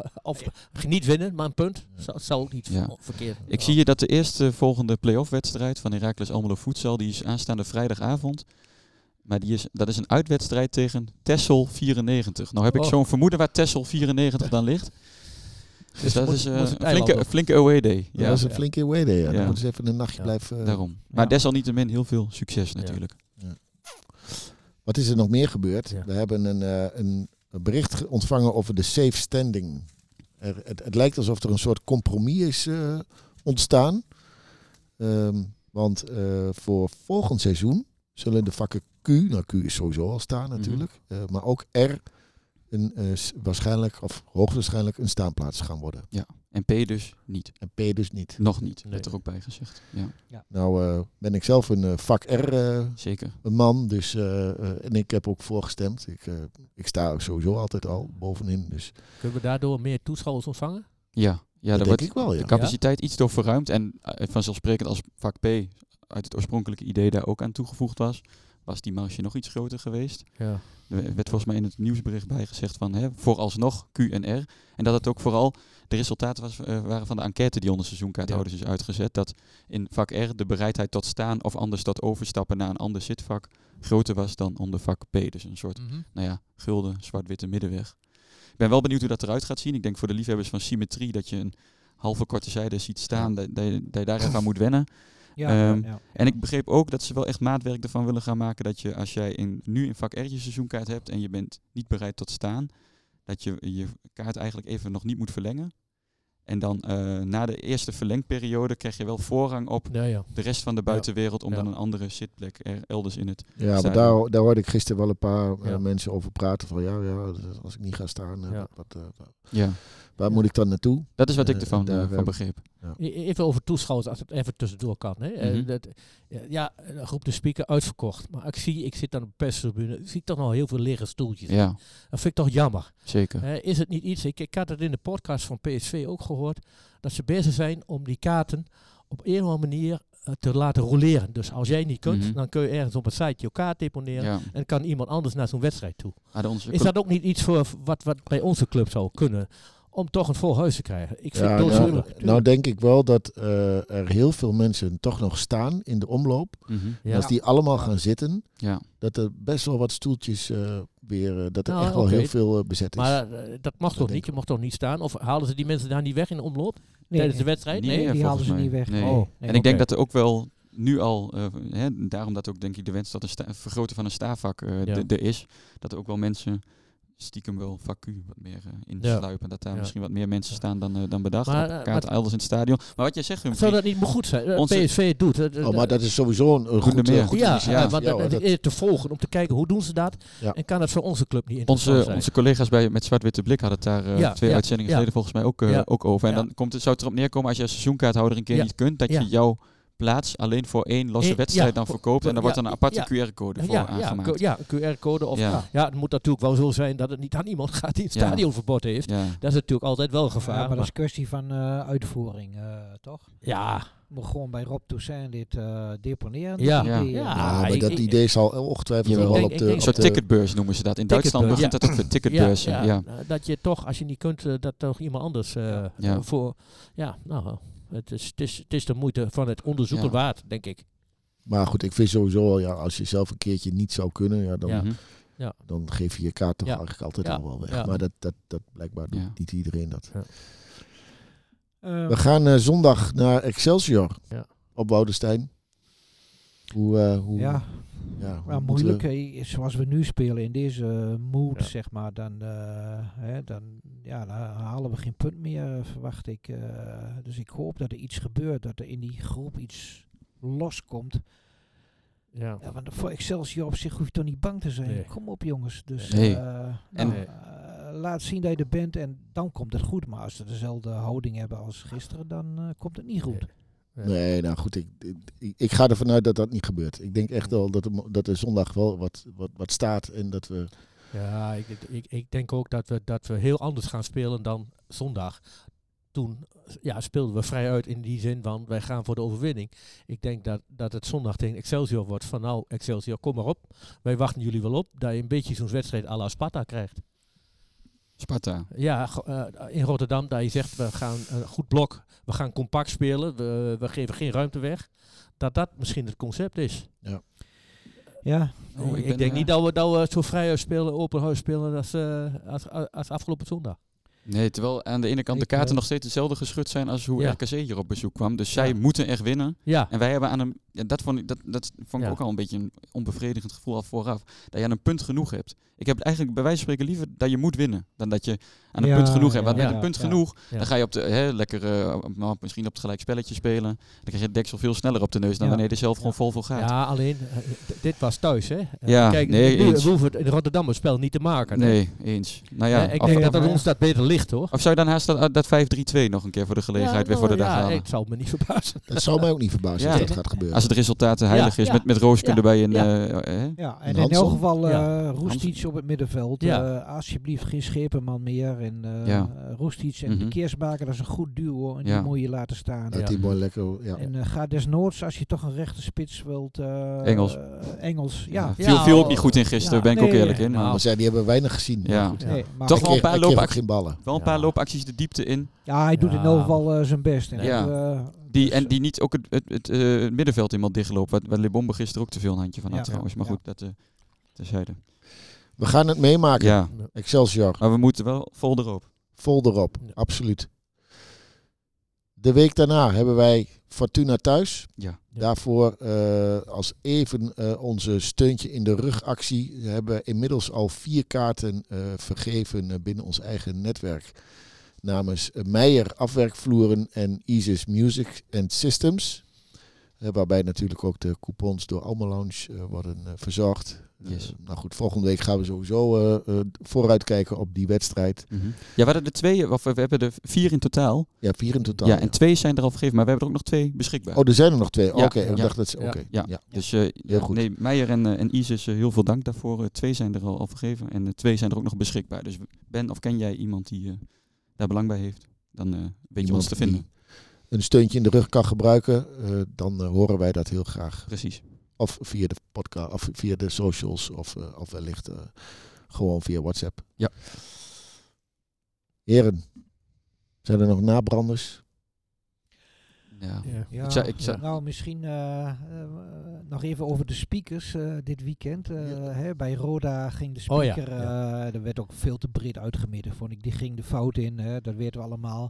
of niet winnen, maar een punt. Zou, zou ook niet
Ja.
v- verkeerd.
Ik zie hier dat de eerste volgende play-off wedstrijd van Heracles Almelo Futsal, die is aanstaande vrijdagavond. Maar die is, dat is een uitwedstrijd tegen Texel vierennegentig. Nou heb ik
Oh.
zo'n vermoeden waar Texel vierennegentig dan ligt. Dus dat
moet-
is uh,
moet het
een
eiland
flinke,
op.
flinke away day.
Ja,
Ja,
dat is een flinke away day. Ja.
Ja.
Dan moeten ze even een nachtje
Ja.
blijven. uh,
daarom. Maar
Ja.
desalniettemin heel veel succes natuurlijk.
Wat is er nog meer gebeurd?
Ja.
We hebben een, uh, een, een bericht ge- ontvangen over de safe standing. Er, het, het lijkt alsof er een soort compromis is uh, ontstaan. Um, want uh, voor volgend seizoen zullen de vakken Q, nou Q is sowieso al staan natuurlijk, mm-hmm. uh, maar ook R een, uh, waarschijnlijk, of hoogstwaarschijnlijk een staanplaats gaan worden.
Ja, en P dus niet.
En P dus niet.
Nog niet,
Nee.
werd er ook bij gezegd. Ja.
Ja.
Nou uh, ben ik zelf een uh, vak R uh,
Zeker.
een man, dus, uh, uh, en ik heb ook voorgestemd. Ik, uh, ik sta ook sowieso altijd al bovenin. Dus
Kunnen we daardoor meer toeschouwers ontvangen?
Ja, ja
dat
daar
denk
wordt
ik wel, ja.
de capaciteit iets door verruimd. En uh, vanzelfsprekend als vak P uit het oorspronkelijke idee daar ook aan toegevoegd was, was die marge nog iets groter geweest.
Ja.
Er werd volgens mij in het nieuwsbericht bijgezegd van hè, vooralsnog Q en R. En dat het ook vooral de resultaten was, uh, waren van de enquête die onder seizoenkaarthouders is uitgezet. Dat in vak R de bereidheid tot staan of anders tot overstappen naar een ander zitvak groter was dan onder vak P. Dus een soort,
Mm-hmm.
nou ja, gulden, zwart-witte middenweg. Ik ben wel benieuwd hoe dat eruit gaat zien. Ik denk voor de liefhebbers van symmetrie dat je een halve korte zijde ziet staan, ja. dat, dat, je, dat je daar even aan moet wennen.
Ja,
Um,
ja, ja.
En ik begreep ook dat ze wel echt maatwerk ervan willen gaan maken dat je als jij in, nu in vak R je seizoenkaart hebt en je bent niet bereid tot staan, dat je je kaart eigenlijk even nog niet moet verlengen. En dan uh, na de eerste verlengperiode krijg je wel voorrang op
Ja, ja.
de rest van de buitenwereld om
Ja.
dan een andere zitplek er, elders in het
Ja, maar
stadion.
daar, daar hoorde ik gisteren wel een paar uh,
Ja.
mensen over praten. Van ja, ja, als ik niet ga staan, uh,
Ja.
wat, uh, wat,
Ja,
waar moet ik dan naartoe?
dat is wat ik
Uh,
ervan
daar,
uh, van
uh,
begreep.
E- Even over toeschouwers, als het even tussendoor kan. Hè. Eh,
Mhm.
dat, ja, ja, dan roept de speaker uitverkocht. Maar ik zie, ik zit dan op de perstribune, ik zie toch nog heel veel lege stoeltjes.
Ja,
Dat vind ik toch jammer.
zeker.
Eh, is het niet iets, ik, ik had het in de podcast van P S V ook gehoord, dat ze bezig zijn om die kaarten op een of andere manier uh, te laten roleren. Dus als jij niet kunt,
Mhm.
dan kun je ergens op een site je kaart deponeren
Ja.
en kan iemand anders naar zo'n wedstrijd toe.
Ah, de onze
Is dat ook niet iets voor wat, wat bij onze club zou kunnen? Om toch een vol huis te krijgen. Ik vind
Ja,
het
nou,
doodschuwelijk.
nou denk ik wel dat uh, er heel veel mensen toch nog staan in de omloop.
Mhm.
Ja.
En als die allemaal gaan zitten,
Ja.
dat er best wel wat stoeltjes uh, weer, uh, dat er
Nou,
echt wel
oké.
heel veel uh, bezet is.
Maar uh, dat mag toch
denk
niet?
ik.
Je mag toch niet staan? Of halen ze die mensen daar niet weg in de omloop?
Nee,
tijdens de
nee.
wedstrijd?
Niet
Nee?
meer,
die halen
volgens
ze
mij.
niet weg.
Nee.
Nee.
Oh.
Nee.
En ik
Oké.
denk dat er ook wel nu al, uh, hè, daarom dat ook denk ik de wens tot een sta- vergroten van een staafvak uh,
Ja.
d- er is, dat er ook wel mensen stiekem wel vak U wat meer uh, insluipen. Dat daar
Ja.
misschien wat meer mensen staan dan, uh, dan bedacht.
Maar,
op
uh,
kaarten elders in het stadion. Maar wat jij zegt, Humphrey,
Zou dat niet meer goed zijn? Uh,
Onze-
P S V het doet. Uh, uh,
oh, maar dat is sowieso een, een goed,
meer.
uh, goed
ja,
initiatief.
ja, want
Ja,
dat,
hoor,
dat
dat-
is te volgen om te kijken hoe doen ze dat
Ja.
en kan het voor onze club niet interessant
onze,
zijn.
onze collega's bij met Zwart-Witte Blik hadden het daar uh,
Ja,
twee
ja,
uitzendingen
ja.
geleden volgens mij ook, uh,
Ja.
ook over. En
Ja.
dan komt het, zou het erop neerkomen als je als seizoenkaarthouder een keer
Ja.
niet kunt, dat
Ja.
je jouw plaats alleen voor één losse
Eén-
wedstrijd
ja,
dan
voor-
verkoopt. En daar
ja,
wordt dan een aparte
ja.
Q R-code voor
ja, ja,
aangemaakt.
Q- ja, een Q R-code. Of,
Ja.
ja. het moet natuurlijk wel zo zijn dat het niet aan iemand gaat die een
Ja.
stadionverbod heeft.
Ja.
Dat is natuurlijk altijd wel een
Ja,
gevaar.
maar dat
maar-
is kwestie van uh, uitvoering, uh, toch?
ja,
We gewoon bij Rob Toussaint dit uh, deponeren.
Ja.
dat
Ja.
idee,
Ja.
uh,
Ja, maar
ik-
dat
ik-
idee zal ongetwijfeld
Jawel.
wel
Ik
op
denk-
de...
ik
Een
denk-
op
soort
de
ticketbeurs noemen ze dat. In Duitsland
Ticketbeurs,
begint dat ook voor ticketbeurzen.
ja,
Ja,
ja. Uh, dat je toch, als je niet kunt, uh, dat toch iemand anders uh,
Ja.
uh, voor... Ja, nou, het is, het, is, het is de moeite van het onderzoeken
Ja.
waard, denk ik.
Maar goed, ik vind sowieso, al, ja, als je zelf een keertje niet zou kunnen, ja, dan,
Ja.
Mhm.
dan geef je je kaart toch
Ja.
eigenlijk altijd
Ja.
al wel weg.
Ja.
Maar dat, dat, dat blijkbaar doet
Ja.
niet iedereen dat.
uh,
We gaan uh, zondag naar Excelsior
Ja.
op Woudenstein. Hoe, uh, hoe,
ja,
ja, hoe
maar
moeten
moeilijk.
we-
eh, Zoals we nu spelen in deze uh, mood,
Ja.
zeg maar, dan, uh, hè, dan, ja, dan halen we geen punt meer, uh, verwacht ik. Uh, dus ik hoop dat er iets gebeurt, dat er in die groep iets loskomt.
Ja.
Ja, want voor Excelsior op zich hoef je toch niet bang te zijn.
Nee.
Kom op jongens. Dus
Nee.
uh,
En-
nou, uh, laat zien dat je er bent en dan komt het goed. Maar als ze dezelfde houding hebben als gisteren, dan uh, komt het niet goed.
Nee.
Nee, nou goed, ik, ik, ik ga ervan uit dat dat niet gebeurt. Ik denk echt wel dat er, mo- dat er zondag wel wat, wat, wat staat en dat we...
Ja, ik, ik, ik denk ook dat we, dat we heel anders gaan spelen dan zondag. Toen ja, speelden we vrij uit in die zin van wij gaan voor de overwinning. Ik denk dat, dat het zondag tegen Excelsior wordt van nou Excelsior, kom maar op. Wij wachten jullie wel op dat je een beetje zo'n wedstrijd à la Sparta krijgt.
Sparta.
Ja, go- uh, in Rotterdam dat je zegt we gaan een goed blok, we gaan compact spelen, we, we geven geen ruimte weg. Dat dat misschien het concept is.
Ja,
Oh,
ik
ben,
denk
uh,
niet dat we, dat we zo vrij uit spelen, open huis spelen als, uh, als, als afgelopen zondag.
Nee, terwijl aan de ene kant de
Ik,
kaarten
eh,
nog steeds hetzelfde geschud zijn als hoe
Ja.
R K C hier op bezoek kwam. Dus zij
Ja.
moeten echt winnen.
Ja,
En wij hebben aan een... Ja, dat vond ik, dat, dat vond ik
Ja.
ook al een beetje een onbevredigend gevoel al vooraf. Dat je aan een punt genoeg hebt. Ik heb het eigenlijk bij wijze van spreken liever dat je moet winnen. Dan dat je aan een
Ja,
punt genoeg hebt. Want
ja,
met
ja,
een punt
ja.
genoeg,
Ja.
dan ga je op de, hè, lekker uh, op, misschien op het gelijk spelletje spelen. Dan krijg je het deksel veel sneller op de neus dan
Ja.
wanneer je er zelf
Ja.
gewoon vol voor gaat.
ja alleen, uh, d- dit was thuis, hè? Uh,
Ja,
kijk,
nee,
nu,
eens.
we hoeven het in Rotterdam het spel niet te maken. hè.
Nee, eens. Nou ja,
Eh, ik
of,
denk
ja,
dat het
maar-
ons dat beter ligt, hoor.
of zou je dan haast dat, dat vijf drie twee nog een keer voor de gelegenheid weer voor de
nou,
dag
ja,
halen?
het zal me niet verbazen.
Dat zou mij ook niet verbazen
Ja.
als dat gaat gebeuren.
Als het resultaat te heilig
Ja,
is,
ja.
met, met Roosken
Ja.
erbij en...
Ja.
eh, hè?
Ja, en
En
in
Hansson?
elk geval uh,
Ja.
Roestic op het middenveld.
Ja.
Uh, alsjeblieft geen Schepenman meer. En uh,
Ja.
Roestic en
Mhm.
de Keersmaker, dat is een goed duo. En
Ja.
die moet je laten staan.
Dat
Ja.
die mooi lekker... Ja.
En uh, ga desnoods, als je toch een rechte spits wilt... uh,
Engels.
uh, Engels,
Ja.
ja.
Viel,
Ja,
viel ook
oh,
niet goed in gisteren,
ja,
ben ik ook
nee,
eerlijk in.
nou,
Maar zij, die hebben weinig gezien.
Ja.
Maar goed.
Ja.
Nee, maar
Toch
Hij
wel een
kreeg-
paar
hij kreeg ook
loopacties.
geen ballen.
Wel een paar
Ja.
loopacties de diepte in.
ja, hij doet
Ja.
in elk geval uh, zijn best. En
Ja.
dat, uh,
Die,
dus,
en die niet ook het, het, het, uh, het middenveld iemand dichtloopt. Waar, waar Lebombe gisteren ook te veel een handje van had
Ja.
trouwens. Maar
Ja.
goed, dat uh, terzijde.
We gaan het meemaken.
Ja,
Excelsior.
maar we moeten wel vol erop.
Vol erop.
Ja.
Absoluut. De week daarna hebben wij Fortuna thuis.
Ja.
Ja.
Daarvoor uh, als even uh, onze steuntje in de rugactie. We hebben inmiddels al vier kaarten uh, vergeven uh, binnen ons eigen netwerk. Namens uh, Meijer Afwerkvloeren en Isis Music and Systems. Uh, waarbij natuurlijk ook de coupons door Alma Lounge uh, worden uh, verzorgd.
Yes.
Uh, nou goed, volgende week gaan we sowieso uh, uh, vooruitkijken op die wedstrijd.
Mm-hmm. Ja, we hadden er twee, of we hebben er vier in totaal.
Ja, vier in totaal.
Ja, en twee zijn er al vergeven, maar we hebben er ook nog twee beschikbaar.
Oh, er zijn er nog twee.
Ja,
Oké, okay,
ja.
ik dacht dat ze... Oké,
Ja,
ja.
dus uh,
Heel goed.
Nee, Meijer en, uh, en Isis, uh, heel veel dank daarvoor. Uh, twee zijn er al, al vergeven en uh, twee zijn er ook nog beschikbaar. Dus Ben, of ken jij iemand die uh, daar belang bij heeft? Dan uh, weet je
Iemand
ons te vinden.
die een steuntje in de rug kan gebruiken, uh, dan uh, horen wij dat heel graag.
Precies.
Of via de podcast, of via de socials, of, uh, of wellicht uh, gewoon via WhatsApp.
Ja.
Heren, zijn er nog nabranders?
Ja.
Ja.
Ja,
Ik zou- ik zou-
nou, misschien uh, uh, nog even over de speakers uh, dit weekend. Uh,
Ja.
hè, bij Roda ging de
Oh ja,
speaker,
ja.
uh, er werd ook veel te breed uitgemeten, vond ik. Die ging de fout in, hè, dat weten we allemaal.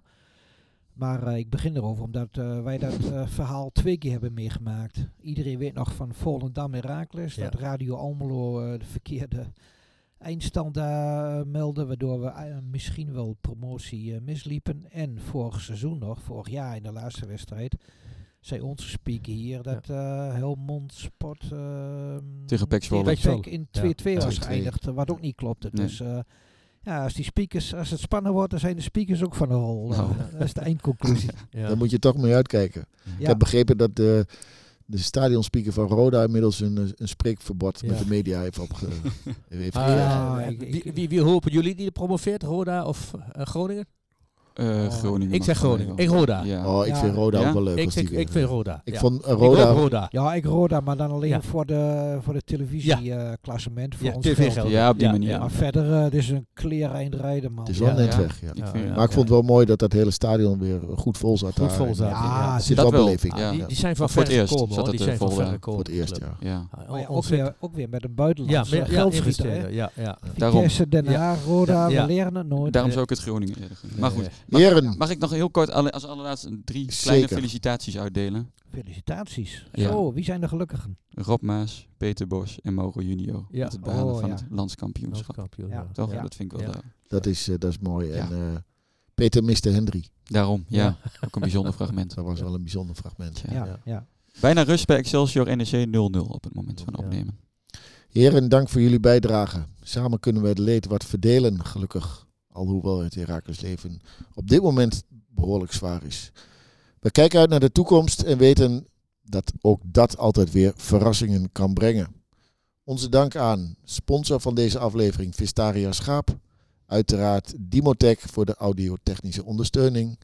Maar uh, ik begin erover, omdat uh, wij dat uh, verhaal twee keer hebben meegemaakt. Iedereen weet nog van Volendam en Heracles,
Ja.
dat Radio Almelo uh, de verkeerde eindstand daar uh, meldde, waardoor we uh, misschien wel promotie uh, misliepen. En vorig seizoen nog, vorig jaar in de laatste wedstrijd, zei onze speaker hier dat uh, Helmond Sport uh,
Tegen Pek Zwolle.
tegen Pek in
Ja.
twee twee was
twee twee.
geëindigd, wat ook niet klopte.
Nee.
Dus uh, ja, als die speakers, als het spannend wordt, dan zijn de speakers ook van de rol. Uh,
Nou.
Dat is de eindconclusie.
Ja.
Daar moet je toch mee uitkijken. Ik
Ja.
heb begrepen dat de, de stadionspeaker van Roda inmiddels een, een spreekverbod
Ja.
met de media heeft opge... heeft
Ah,
gegeven.
Ja,
eh,
ik-
wie,
ik-
wie, wie hopen jullie die promoveert? Roda of uh, Groningen?
Uh,
Oh.
Groningen.
Ik
mag
zeg
wel
Groningen.
even.
Ik Roda.
Ja.
Oh, ik
Ja.
vind Roda
Ja?
ook wel leuk.
Ik,
als
zeg,
die
ik
weer-
vind Roda.
Ik
ja.
vond uh,
Ik
Roda...
hoop Roda.
Ja, ik Roda, maar dan alleen
Ja.
voor de, voor de televisieklassement. voor
Ja,
ons
T V
geld.
geld.
Ja, op die
Ja,
manier.
ja.
Maar verder, uh, het is een clear eindrijden, man.
Het is wel
Ja,
net
ja.
weg, ja.
Ik
Ja,
vind,
ja.
Maar ik vond het wel mooi dat dat hele stadion weer goed vol zat.
Goed
daar.
vol zat.
Ja,
ja.
Het
zit
is
dat
wel
wel.
beleving.
Ja.
Die, die zijn van
Voor
ver
het eerst
gekomen,
zat
hoor.
het,
Die
eh,
zijn van
vol,
ver
ja.
gekomen.
Voor het eerst,
club.
ja.
Ja.
Maar ja,
Oh,
ook, weer, ook weer met een buitenlandse
Ja, met, ja,
geldschieter. hè.
investeren. Ja, ja.
Daarom.
Vitesse, Den
Ja.
Haag, Roda,
Ja.
we leren het nooit.
Daarom
Ja.
zou ik het Groningen eerder gunnen. Maar goed,
Eh,
mag,
Heren,
mag ik nog heel kort alle- als allerlaatste drie kleine
Zeker.
felicitaties uitdelen?
Felicitaties.
Ja.
Zo, wie zijn de gelukkigen?
Rob Maas, Peter Bos en Mauro Junior.
Ja.
Met het behalen
Oh,
van
ja.
het landskampioenschap.
landskampioen,
Ja.
ja.
Toch?
Ja.
Dat vind ik wel...
Ja.
uh,
dat is, uh, dat is mooi.
Ja.
En uh, Peter miste Hendry.
daarom, ja.
Ja.
Ook een bijzonder fragment.
Dat was wel een bijzonder fragment.
Ja.
Ja,
Ja.
ja.
Bijna rust bij Excelsior N E C nul nul op het moment van
Ja.
opnemen.
Heren, dank voor jullie bijdrage. Samen kunnen we het leed wat verdelen, gelukkig. Alhoewel het Heracles leven op dit moment behoorlijk zwaar is. We kijken uit naar de toekomst en weten dat ook dat altijd weer verrassingen kan brengen. Onze dank aan sponsor van deze aflevering, Vistaria Schaap. Uiteraard Dimotech voor de audiotechnische ondersteuning.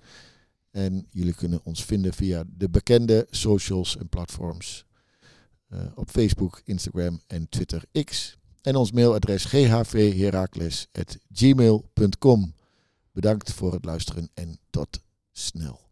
En jullie kunnen ons vinden via de bekende socials en platforms. Uh, op Facebook, Instagram en Twitter X. En ons mailadres g h v herakles at gmail punt com. Bedankt voor het luisteren en tot snel.